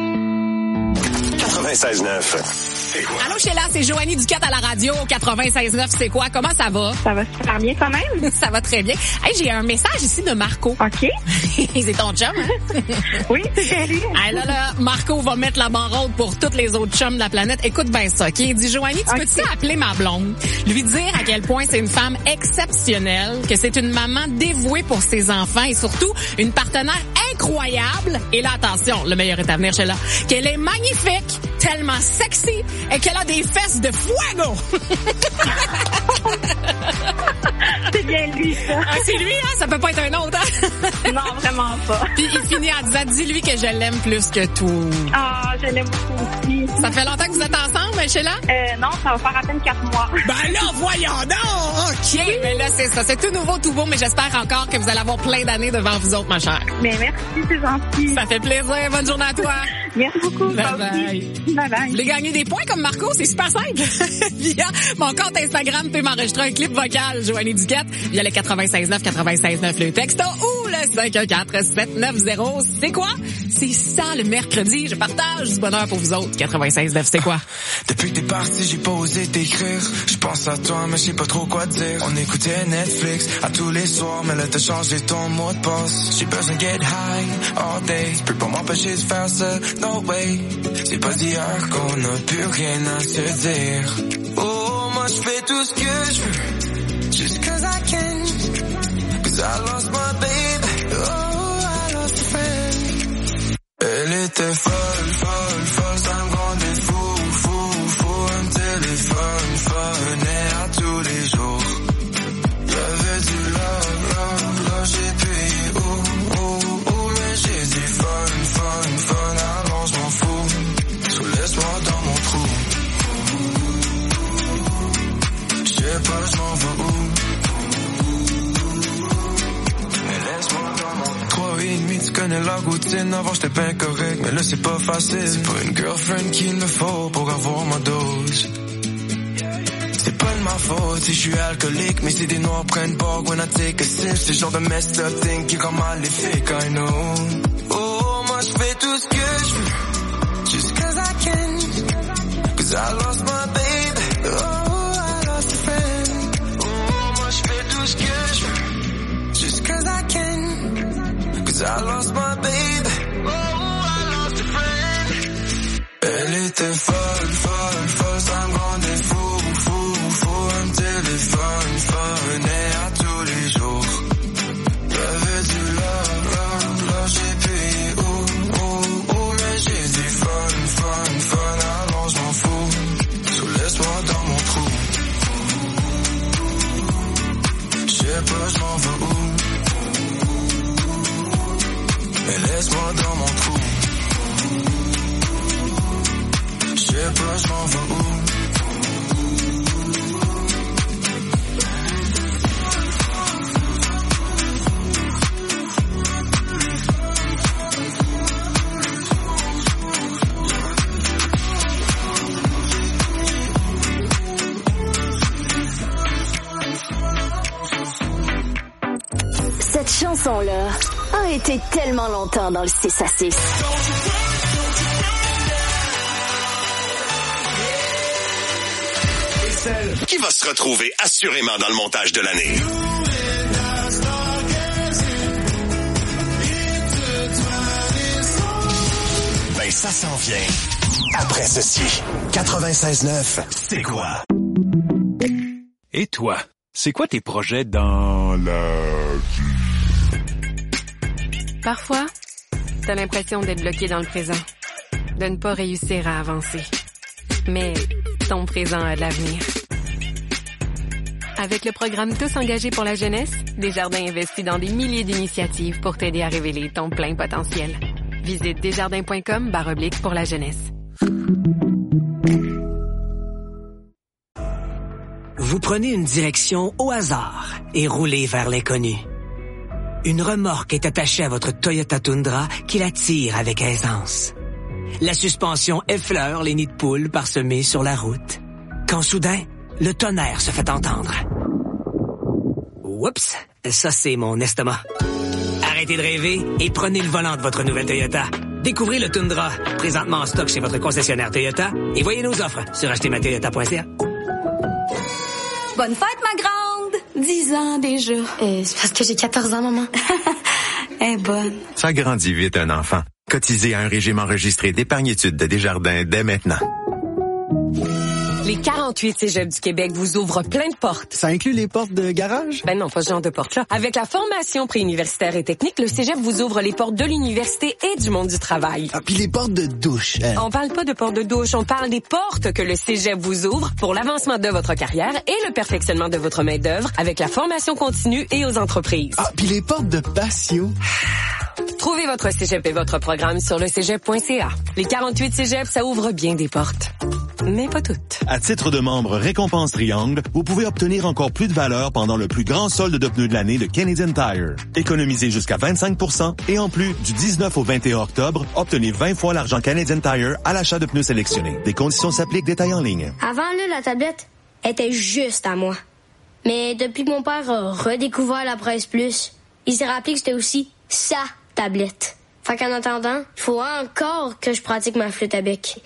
96.9. C'est quoi? Allô Sheila, c'est Joanie Duquette à la radio 96.9. C'est quoi? Comment ça va? Ça va super bien quand même. Ça va très bien. Hey, j'ai un message ici de Marco. OK. C'est ton chum, hein? Oui, c'est lui. Hey, là, Marco va mettre la barre haute pour tous les autres chums de la planète. Écoute bien ça, OK? Il dit, Joanie, tu peux-tu appeler ma blonde? Lui dire à quel point c'est une femme exceptionnelle, que c'est une maman dévouée pour ses enfants et surtout une partenaire incroyable. Et là, attention, le meilleur est à venir, Sheila. Qu'elle est magnifique, tellement sexy et qu'elle a des fesses de fuego. C'est bien lui, ça. Ah, c'est lui, hein? Ça peut pas être un autre, hein? Non, vraiment pas. Puis il finit en disant, dis-lui que je l'aime plus que tout. Ah, je l'aime beaucoup aussi. Ça fait longtemps que vous êtes ensemble, Sheila? Non, ça va faire à peine 4 mois. Ben là, voyons donc! OK, mais là, c'est ça. C'est tout nouveau, tout beau, mais j'espère encore que vous allez avoir plein d'années devant vous autres, ma chère. Mais merci, c'est gentil. Ça fait plaisir. Bonne journée à toi. Merci beaucoup. Bye bye. Bye bye. Vous voulez gagner des points comme Marco? C'est super simple. Via mon compte Instagram, tu peux m'enregistrer un clip vocal, Joanie Duquette, via le 96.9 le texto ou le 514-790. C'est quoi? C'est ça le mercredi. Je partage du bonheur pour vous autres. 96.9, c'est quoi? Depuis que t'es parti, j'ai pas osé t'écrire. Je pense à toi, mais je sais pas trop quoi dire. On écoutait Netflix à tous les soirs, mais là t'as changé ton mot de passe. J'ai besoin de get high all day. Je peux pas m'empêcher de faire ça, no way. C'est pas d'hier qu'on a plus rien à se dire. Oh, moi je fais tout ce que je veux, just cause I can. Cause I lost my baby, oh I lost a friend. Elle était folle, folle, folle, ça me rendait fou, fou, fou. Un téléphone, phonait à tous les jours. Y'avait du love, love, love, j'ai payé, oh, oh, oh. Mais j'ai dit fun, fun, fun, alors je m'en fous. So laisse-moi dans mon trou. Je sais pas, je m'en vais où. Mais laisse-moi dans mon 3h30, tu connais la routine. Avant j'étais bien correct, mais là c'est pas facile. C'est pas une girlfriend qu'il me faut pour avoir ma dose. C'est pas de ma faute si je suis alcoolique, mais si des noirs prennent pas when I take a sip. C'est le genre de messed up thing qui rend maléfique, I know. Oh, moi je fais tout ce que je veux, just cause I can. Cause I lost my baby, oh I lost a friend. Oh, moi je fais tout ce que je veux, just cause I can. Cause I lost my baby, oh I lost a friend. Elle était folle, folle, folle, ça me rendait fou. Un téléphone, phonait à tous les jours. Y'avait du love, love, love, j'ai payé, oh, oh, oh. Mais j'ai dit fun, fun, fun, alors je m'en fous. So laisse-moi dans mon trou. Je sais pas, je m'en vais où. Mais laisse-moi dans mon trou. Je sais pas, je m'en vais où. Cette chanson-là a été tellement longtemps dans le 6 à 6. Et celle qui va se retrouver assurément dans le montage de l'année. Ben ça s'en vient. Après ceci, 96.9, c'est quoi? Et toi, c'est quoi tes projets dans la vie? Parfois, t'as l'impression d'être bloqué dans le présent, de ne pas réussir à avancer. Mais ton présent a de l'avenir. Avec le programme Tous engagés pour la jeunesse, Desjardins investit dans des milliers d'initiatives pour t'aider à révéler ton plein potentiel. Visite desjardins.com/pour la jeunesse. Vous prenez une direction au hasard et roulez vers l'inconnu. Une remorque est attachée à votre Toyota Tundra qui la tire avec aisance. La suspension effleure les nids de poules parsemés sur la route. Quand soudain, le tonnerre se fait entendre. Oups, ça c'est mon estomac. Arrêtez de rêver et prenez le volant de votre nouvelle Toyota. Découvrez le Tundra, présentement en stock chez votre concessionnaire Toyota, et voyez nos offres sur achetermatoyota.ca. Bonne fête, ma grande! 10 ans déjà. C'est parce que j'ai 14 ans, maman. Elle est bonne. Ça grandit vite, un enfant. Cotisez à un régime enregistré d'épargne-études de Desjardins dès maintenant. Les 48 cégeps du Québec vous ouvrent plein de portes. Ça inclut les portes de garage? Ben non, pas ce genre de portes-là. Avec la formation préuniversitaire et technique, le cégep vous ouvre les portes de l'université et du monde du travail. Ah, puis les portes de douche. On parle pas de portes de douche, on parle des portes que le cégep vous ouvre pour l'avancement de votre carrière et le perfectionnement de votre main-d'œuvre avec la formation continue et aux entreprises. Ah, puis les portes de patio. Trouvez votre cégep et votre programme sur le cégep.ca. Les 48 cégeps, ça ouvre bien des portes. Mais pas toutes. À titre de membre Récompense Triangle, vous pouvez obtenir encore plus de valeur pendant le plus grand solde de pneus de l'année de Canadian Tire. Économisez jusqu'à 25% et en plus, du 19 au 21 octobre, obtenez 20 fois l'argent Canadian Tire à l'achat de pneus sélectionnés. Des conditions s'appliquent, détails en ligne. Avant, là, la tablette était juste à moi. Mais depuis que mon père a redécouvert la Presse Plus, il s'est rappelé que c'était aussi sa tablette. Fait qu'en attendant, il faut encore que je pratique ma flûte à bec.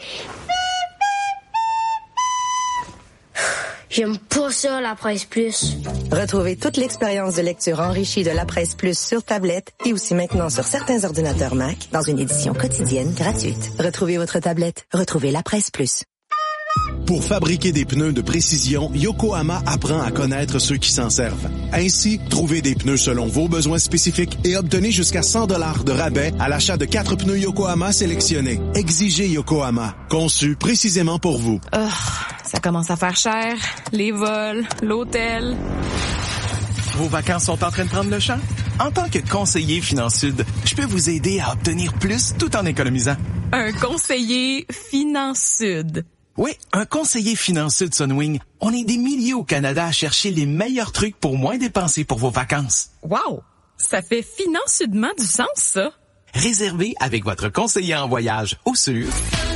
J'aime pas ça, la Presse Plus. Retrouvez toute l'expérience de lecture enrichie de la Presse Plus sur tablette et aussi maintenant sur certains ordinateurs Mac dans une édition quotidienne gratuite. Retrouvez votre tablette. Retrouvez la Presse Plus. Pour fabriquer des pneus de précision, Yokohama apprend à connaître ceux qui s'en servent. Ainsi, trouvez des pneus selon vos besoins spécifiques et obtenez jusqu'à 100 $ de rabais à l'achat de 4 pneus Yokohama sélectionnés. Exigez Yokohama, conçu précisément pour vous. Ça commence à faire cher. Les vols, l'hôtel. Vos vacances sont en train de prendre le champ? En tant que conseiller Finansud, je peux vous aider à obtenir plus tout en économisant. Un conseiller Finansud. Oui, un conseiller Finansud Sunwing. On est des milliers au Canada à chercher les meilleurs trucs pour moins dépenser pour vos vacances. Wow! Ça fait financièrement du sens, ça. Réservez avec votre conseiller en voyage au sur.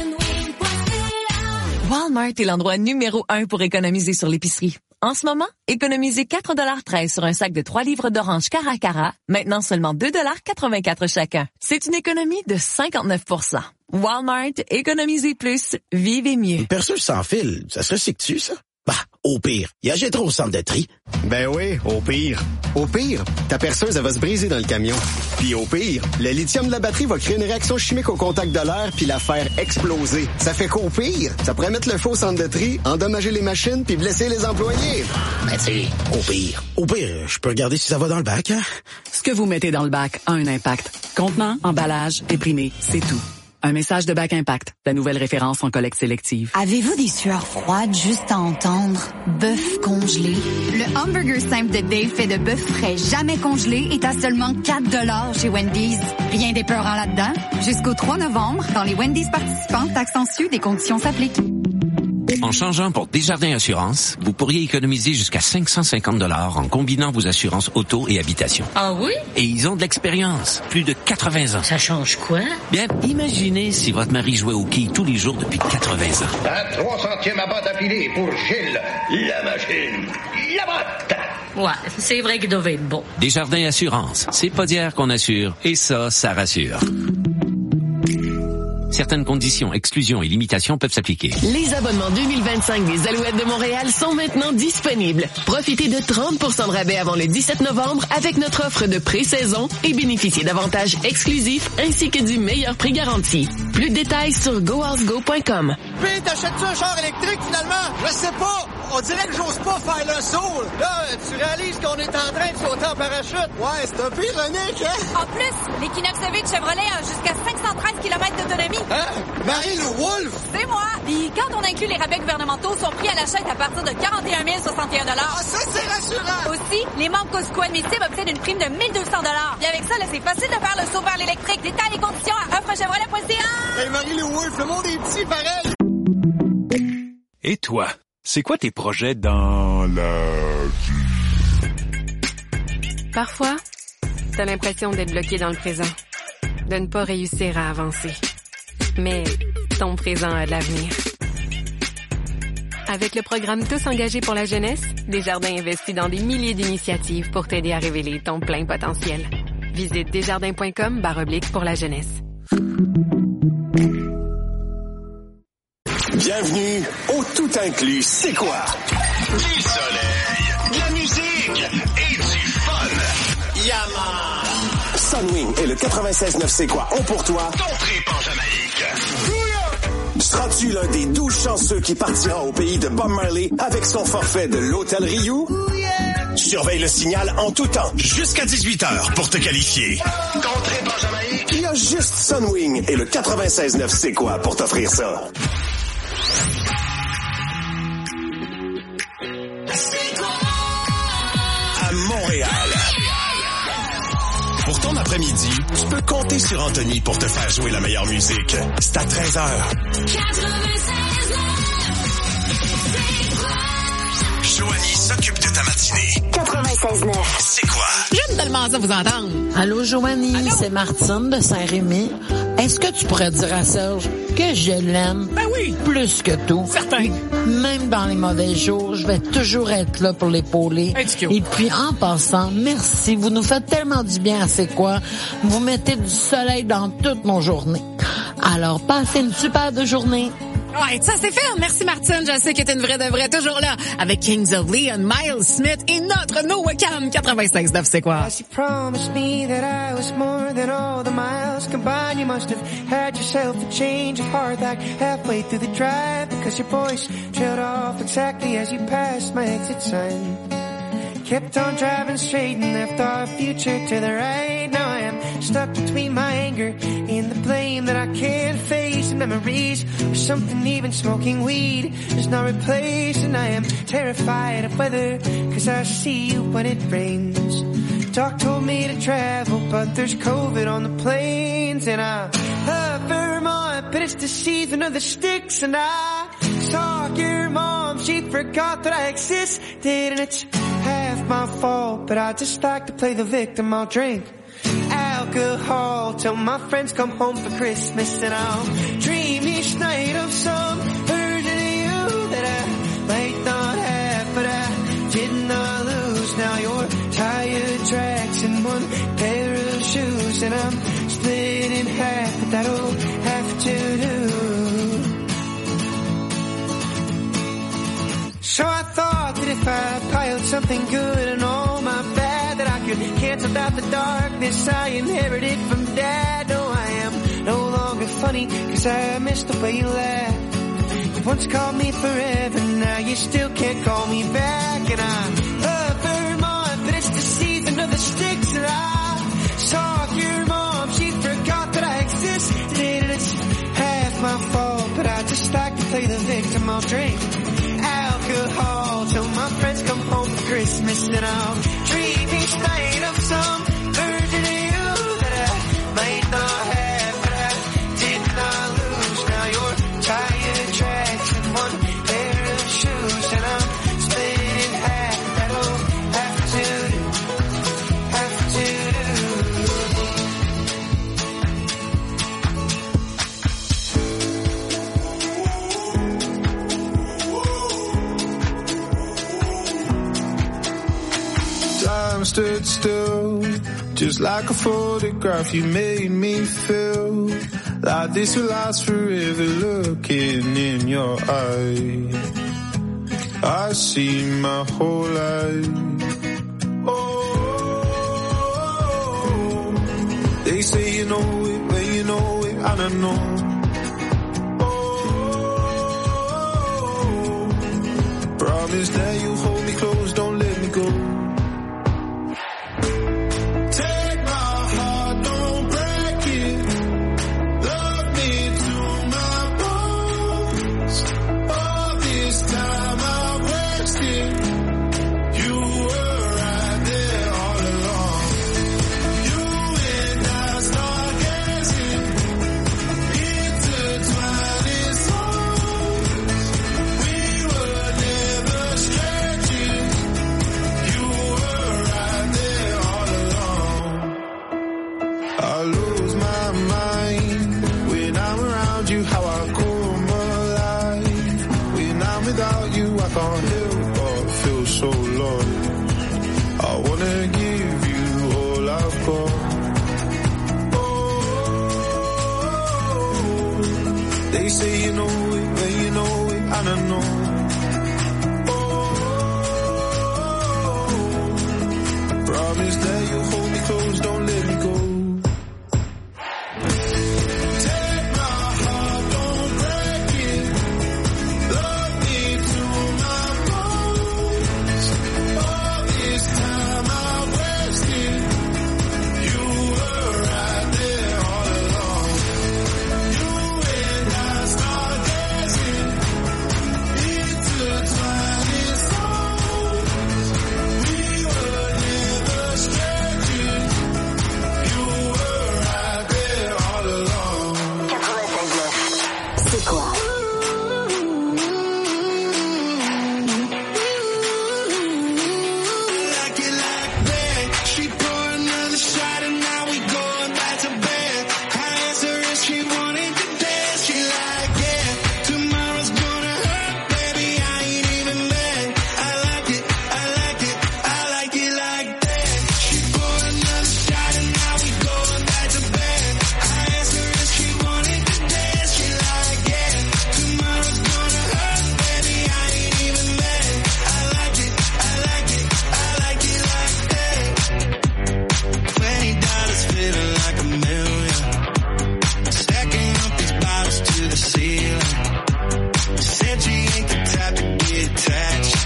Walmart est l'endroit numéro 1 pour économiser sur l'épicerie. En ce moment, économisez 4,13 $ sur un sac de 3 livres d'oranges Cara Cara, maintenant seulement 2,84 $ chacun. C'est une économie de 59%. Walmart, économisez plus, vivez mieux. Une perceuse sans fil, ça se recycle-tu, ça? Bah, au pire, il y a jetté au centre de tri. Ben oui, au pire. Au pire, ta perceuse, elle va se briser dans le camion. Puis au pire, le lithium de la batterie va créer une réaction chimique au contact de l'air puis la faire exploser. Ça fait qu'au pire, ça pourrait mettre le feu au centre de tri, endommager les machines puis blesser les employés. Ben tu sais, au pire, je peux regarder si ça va dans le bac, hein? Ce que vous mettez dans le bac a un impact. Contenant, emballage, imprimé, c'est tout. Un message de Bac Impact, la nouvelle référence en collecte sélective. Avez-vous des sueurs froides juste à entendre? Bœuf congelé. Le hamburger simple de Dave fait de bœuf frais jamais congelé est à seulement 4 $ chez Wendy's. Rien d'épeurant là-dedans. Jusqu'au 3 novembre, dans les Wendy's participants, taxes en sus, des conditions s'appliquent. En changeant pour Desjardins Assurance, vous pourriez économiser jusqu'à 550 $ en combinant vos assurances auto et habitation. Ah oui? Et ils ont de l'expérience, plus de 80 ans. Ça change quoi? Bien, imaginez si votre mari jouait au quilles tous les jours depuis 80 ans. Un 300e abat d'affilée pour Gilles, la machine, la botte! Ouais, c'est vrai qu'il devait être bon. Desjardins Assurance, c'est pas d'hier qu'on assure, et ça rassure. Certaines conditions, exclusions et limitations peuvent s'appliquer. Les abonnements 2025 des Alouettes de Montréal sont maintenant disponibles. Profitez de 30% de rabais avant le 17 novembre avec notre offre de pré-saison et bénéficiez d'avantages exclusifs ainsi que du meilleur prix garanti. Plus de détails sur gohousego.com. Puis, t'achètes-tu un char électrique finalement? Je sais pas! On dirait que j'ose pas faire le saut! Là, tu réalises qu'on est en train de sauter en parachute? Ouais, c'est un peu ironique, hein? En plus, l'Equinox V de Chevrolet a jusqu'à 513 km d'autonomie. Hein? Marie-Lou Wolfe? C'est moi! Puis quand on inclut les rabais gouvernementaux, son prix à l'achat est à partir de 41 061 $. Ah, ça, c'est rassurant! Aussi, les membres Costco admissibles obtiennent une prime de 1 200 $. Puis avec ça, là, c'est facile de faire le saut vers l'électrique. Détails et conditions à offrechevrolet.ca. Hey, Marie-Lou Wolfe, le monde est petit, pareil! Et toi, c'est quoi tes projets dans la vie? Parfois, t'as l'impression d'être bloqué dans le présent, de ne pas réussir à avancer. Mais ton présent a de l'avenir. Avec le programme Tous engagés pour la jeunesse, Desjardins investit dans des milliers d'initiatives pour t'aider à révéler ton plein potentiel. Visite desjardins.com/pour la jeunesse. Bienvenue au tout inclus. C'est quoi? Du soleil, de la musique et du fun. Yaman! Sunwing et le 96.9 C'est quoi ont pour toi ton trip en Jamaïque. Seras-tu l'un des 12 chanceux qui partira au pays de Bob Marley avec son forfait de l'Hôtel Riou? Surveille le signal en tout temps. Jusqu'à 18h pour te qualifier. Ton trip en Jamaïque. Il y a juste Sunwing et le 96.9 C'est quoi pour t'offrir ça. À Montréal. Pour ton après-midi, tu peux compter sur Anthony pour te faire jouer la meilleure musique. C'est à 13h. Joanie s'occupe de ta matinée. 96.9. C'est quoi? J'aime tellement ça vous entendre. Allô, Joanie, Allô? C'est Martine de Saint-Rémy. Est-ce que tu pourrais dire à Serge que je l'aime? Ben oui. Plus que tout. Certain. Même dans les mauvais jours, je vais toujours être là pour l'épauler. Et puis, en passant, merci. Vous nous faites tellement du bien à C'est quoi? Vous mettez du soleil dans toute nos journées. Alors, passez une super de journée. Ouais, ça c'est fait. Merci Martine, je sais que t'es une vraie de vraie, toujours là, avec Kings of Leon, Miles Smith et notre Noah Cam 96.9 C'est quoi? As you promised me that I was more than all the miles combined, you must have had yourself a change of heart like halfway through the drive, because your voice trailed off exactly as you passed my exit sign. Kept on driving straight and left our future to the right. Now I am stuck between my anger and the blame that I can't face, and memories of something even smoking weed does not replace. And I am terrified of weather, cause I see you when it rains. Doc told me to travel, but there's COVID on the planes. And I love Vermont, but it's the season of the sticks. And I saw your mom, she forgot that I existed. And it's half my fault, but I just like to play the victim. I'll drink alcohol till my friends come home for Christmas. And I'll dream each night of some version of you that I might not have, but I did not lose. Now you're tire tracks and one pair of shoes, and I'm split in half, but that'll have to do. So I thought that if I piled something good and all my bad, that I could cancel out the darkness I inherited from Dad. No, I am no longer funny, cause I miss the way you laughed. You once called me forever, now you still can't call me back. And I love Vermont, but it's the season of the sticks. And I saw your mom, she forgot that I existed. And it's half my fault, but I just like to play the victim. I'll drink alcohol till my friends come home for Christmas, and I'll dream each night of some version of you that I might not have, but I did not lose. Now you're tire tracks and one pair of shoes, and I'm split in half. That'll have to do. Time stood still, just like a photograph. You made me feel like this will last forever. Looking in your eyes, I see my whole life. Oh, they say you know it, but you know it, I don't know. Oh, promise that you hold me close, don't let me go. They say you know it, but you know kinda know. Promise that you'll hold me close, don't let me go. Take my heart, don't break it. Love me to my bones. All this time I wasted. You were right there all along. You and I start dancing. Intertwined in songs. We were never strangers. You were right there all along. 96.9. C'est quoi? Like it like that. She poured another shot and now we going back to bed. I asked her if she wanted to dance. She like, yeah. Tomorrow's gonna hurt, baby. I ain't even mad. I like it, I like it, I like it like that. She poured another shot and now we going back to bed. I asked her if she wanted to dance. She like, yeah. Tomorrow's gonna hurt, baby. I ain't even mad. I like it, I like it, I like it like that. $20 feeling like a million. Stacking up these bottles to the ceiling. Said she ain't the type to get attached.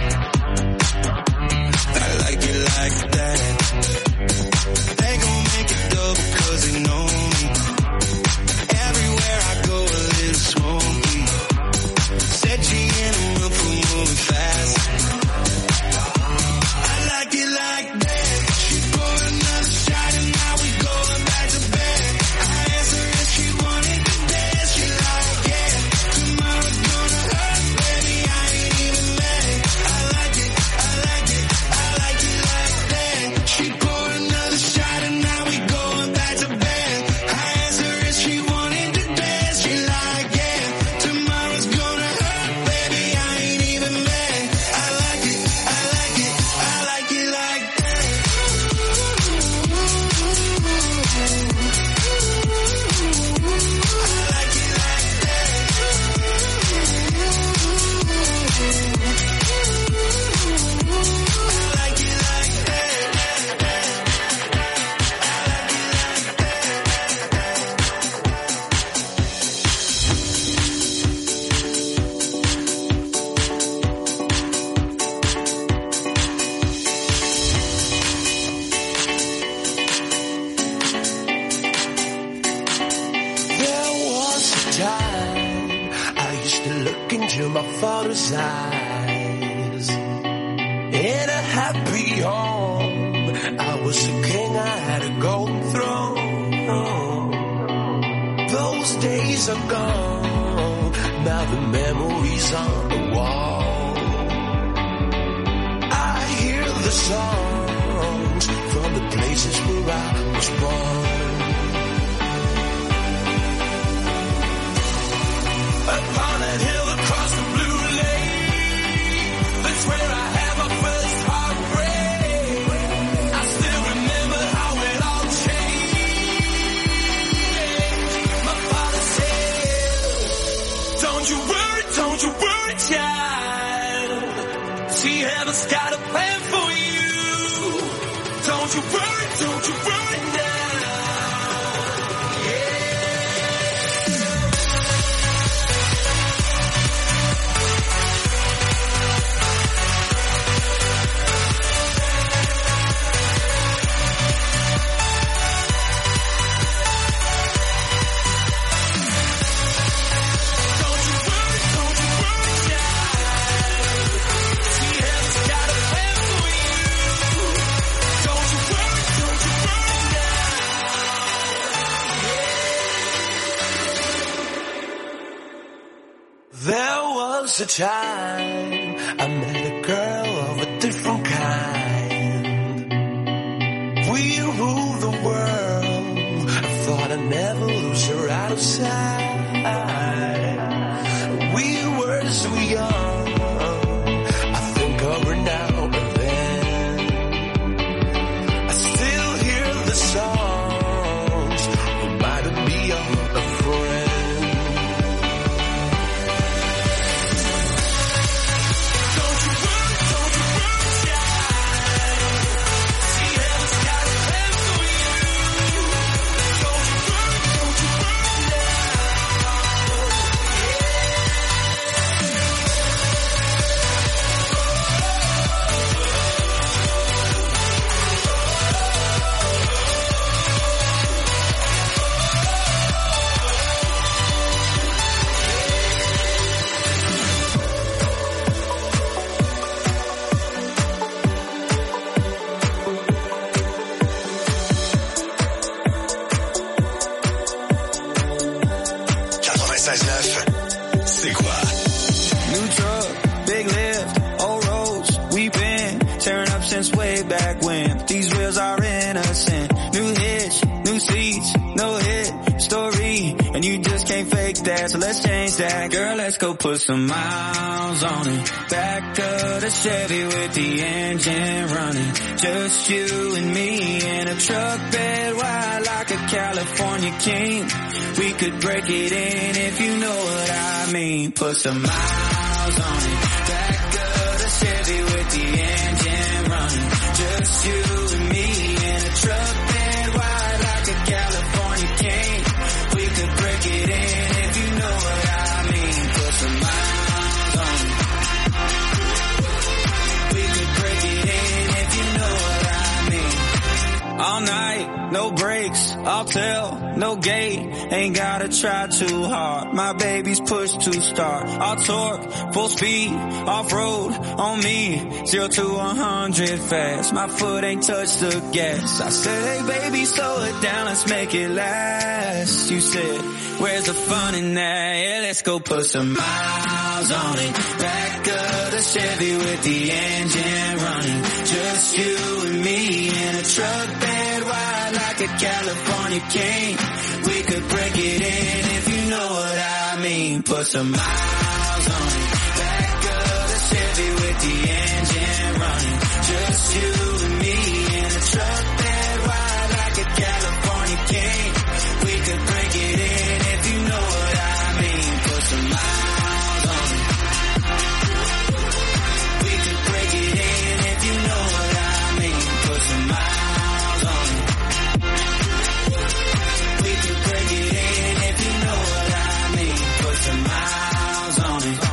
I like it like that. They gon' make it double cause they know me. Everywhere I go a little smoky. Said she in the mood for moving fast. I like it like that. She poured another shot and now we going back to bed. I asked her if she wanted to dance. She like, yeah. Tomorrow's gonna hurt, baby. I ain't even mad. I like it, I like it, I like it like that. She poured another shot and now we going back to bed. I asked her if she wanted to dance. She like, yeah. Tomorrow's gonna hurt, baby. I ain't even mad. I like it, I like it, I like it like that. I like it like There was a time I used to look into my father's eyes. In a happy home, I was a king, I had a golden throne. Those days are gone, now the memories on the wall. I hear the songs from the places where I was born. Upon that hill across the blue lake, that's where I had my first heartbreak. I still remember how it all changed. My father said, don't you worry, child. See, heaven's got a plan for you. Don't you worry now. There was a time I met a girl of a different kind. We ruled the world. I thought I'd never lose her out of sight. We were so young. I think of her now and then. I still hear the songs reminding me of a friend. c'est quoi? New truck, big lift, old roads, we've been tearing up since way back when. These wheels are innocent. New hitch, new seats, no hit story, and you just can't fake that, so let's change that. Girl, let's go put some miles on it. Back of the Chevy with the engine running. Just you and me in a truck bed wide like a California king. We could break it in if you know what I mean. Put some miles on it. Back of the Chevy with the engine running. Just you and me in a truck bed wide like a California king. We could break it in if you know what I mean. Put some miles on it. We could break it in if you know what I mean. All night, no brakes, I'll tell, no gate. Ain't gotta try too hard. My baby's push to start. I'll torque, full speed, off-road on me. 0 to 100 fast. My foot ain't touched the gas. I said, hey baby, slow it down, let's make it last. You said, where's the fun in that? Yeah, let's go put some miles on it. Back of the Chevy with the engine running. Just you and me in a truck bed wide like a California king. We could break it in if you know what I mean. Put some miles on it. Back of the Chevy with the engine running. Just you and me in a truck bed wide like a California king. We could break it in if you know what I mean. Put some miles on it. We could break it in if you know what I mean. Put some miles on it. We could break it in if you know what I mean. Put some miles on it.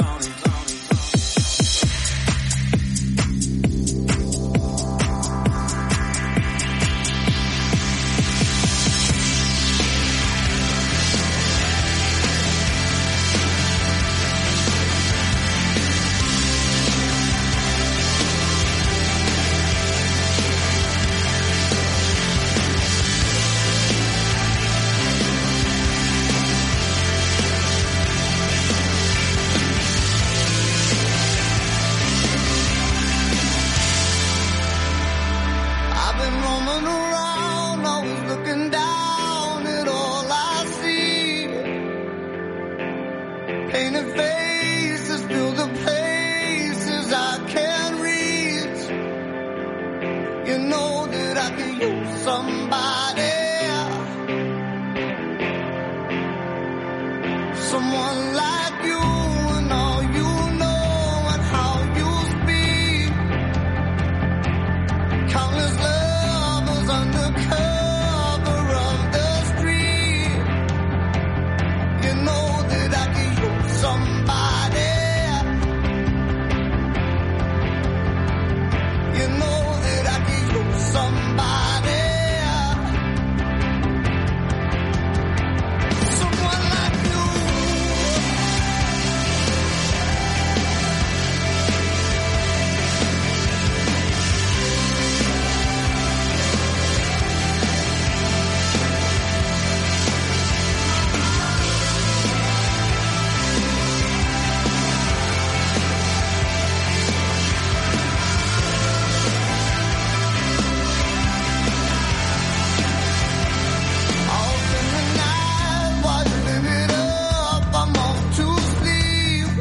I've been roaming around, always looking down at all I see. Painted faces fill the place.